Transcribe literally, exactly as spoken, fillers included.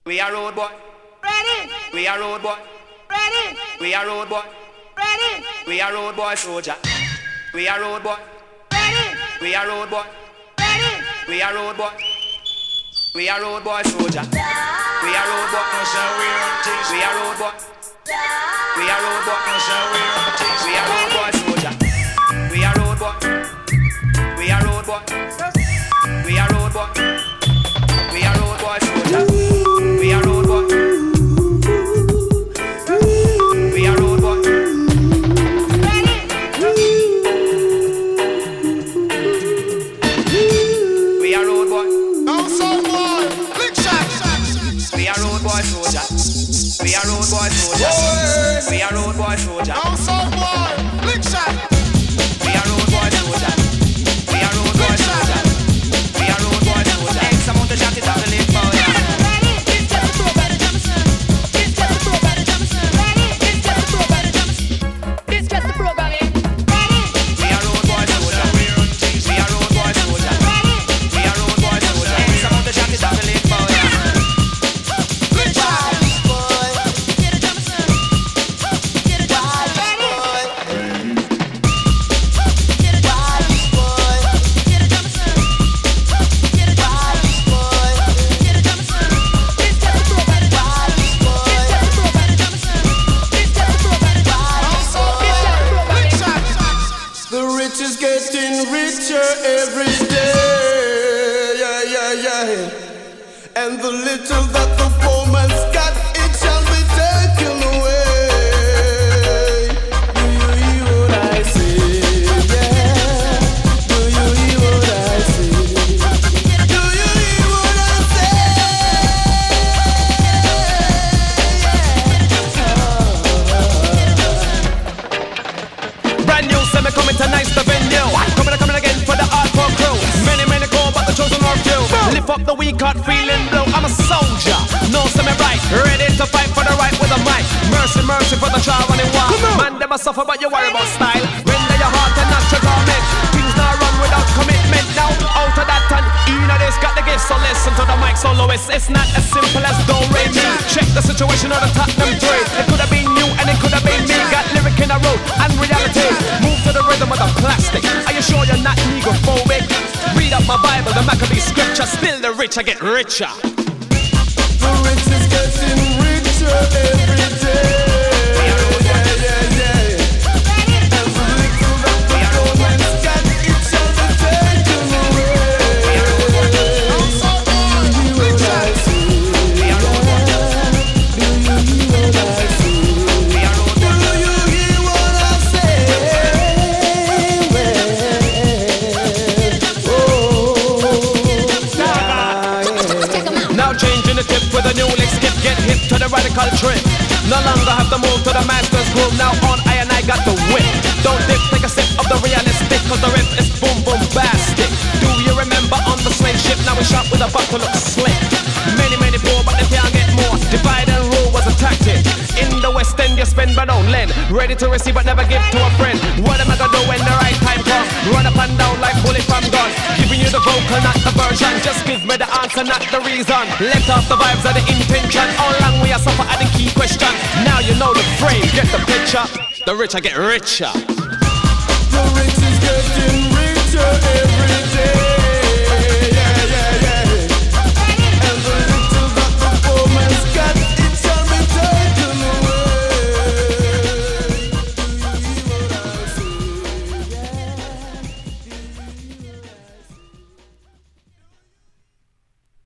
We are road boy. Ready. We are road boy. Ready. We are road boy. Ready. We are road boy soldier. We are road boy. Ready. We are road boy. Ready. We are road boy. We are road boy soldier. We are road boy. No show we run things. We are road boy. We are road boy. No show we run things. We are road boy soldier. We are road boy. We are road boy. We are road boy. We are road boy soldier. We are road boy. We are road boy. We are road boy. No soul boy, lick shot. We are road boy soldier. We are road boy soldier. We are road boy soldier. No soul boy, lick shot. We are road boy soldier. We are road boy soldier. We are road boy soldier. X amount of shot is on the lake for ya. And the little that the poor man's got, it shall be taken away. Do you hear what I say? Yeah. Do you hear what I say? Do you hear what I say? Yeah. Brand new, semi coming to nice the venue. Coming, coming again for the hardcore crew. Many, many call, but the chosen are few. Lift up the weak heart, feeling blue. I'm a soldier, no semi right, ready to fight for the right with a mic. Mercy, mercy for the child running wild. Man, they must suffer, but you worry about style. Render your heart and not your garment. Things not run without commitment. Now, out of that and in this got the gift, so listen to the mic soloist. It's not as simple as do re mi. Check the situation on the top them three. It could have been you and it could have been me. Got lyric in a road and reality. Move to the rhythm of the plastic. Are you sure you're not negrophobic? Read up my Bible, the Maccabee scripture. Still the rich, I get richer. The rich is getting richer every day. Yeah, yeah, yeah. And the little that the poor man's got, it shall be taken away. Do you hear what I say? Do you hear what I say? Do you hear what I say? Now changing the tip with a new lick skip. Get hip to the radical trip. No longer have to move to the master's groove. Now on I and I got the whip. Don't dip, take a sip of the realistic, cause the rip is boom boom bastic. Do you remember on the slave ship? Now we shot with a buck to look slick. Many, many poor, but they can't get more. Divide and rule was a tactic. In the West End you spend but don't lend. Ready to receive but never give to a friend. What am I gonna do when the right time comes? Run up and down like bullet from gun. Giving you the vocal, not the version. Just give me the answer, not the reason. Let off the vibes of the intention. How long we are suffer are the key question. Now you know the phrase, get the picture. The rich I get richer. The rich is getting richer every day.